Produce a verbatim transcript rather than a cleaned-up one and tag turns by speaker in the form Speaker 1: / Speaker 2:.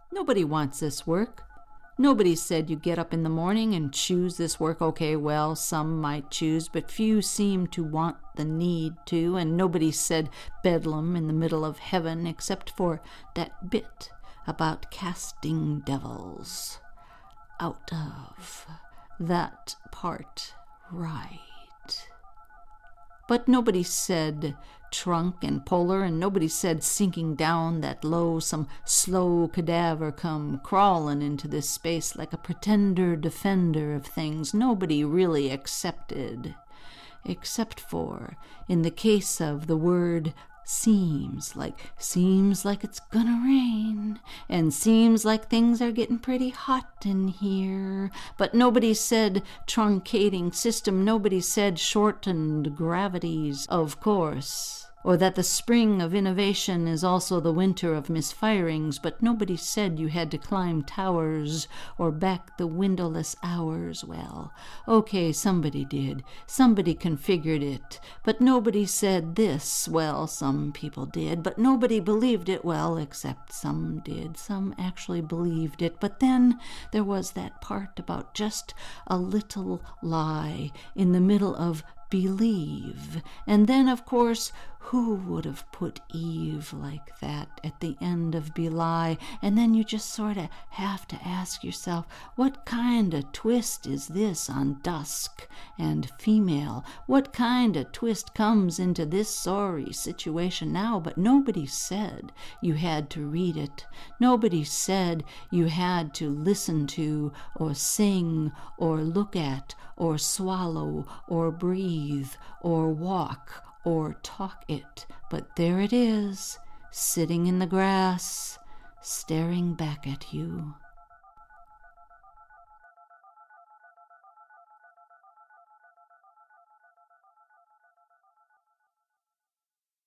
Speaker 1: Nobody wants this work. Nobody said you get up in the morning and choose this work. Okay, well, some might choose, but few seem to want the need to, and nobody said bedlam in the middle of heaven except for that bit about casting devils out of that part, right. But nobody said trunk and polar, and nobody said sinking down that low some slow cadaver come crawling into this space like a pretender defender of things nobody really accepted, except for in the case of the word seems like seems like it's gonna rain, and seems like things are getting pretty hot in here. But nobody said truncating system, nobody said shortened gravities, of course, or that the spring of innovation is also the winter of misfirings, but nobody said you had to climb towers or back the windowless hours. Well, okay, somebody did. Somebody configured it. But nobody said this. Well, some people did, but nobody believed it. Well, except some did. Some actually believed it. But then there was that part about just a little lie in the middle of believe. And then, of course, who would have put Eve like that at the end of belie? And then you just sort of have to ask yourself, what kind of twist is this on dusk and female? What kind of twist comes into this sorry situation now? But nobody said you had to read it. Nobody said you had to listen to or sing or look at or swallow or breathe or walk or talk it. But there it is, sitting in the grass, staring back at you.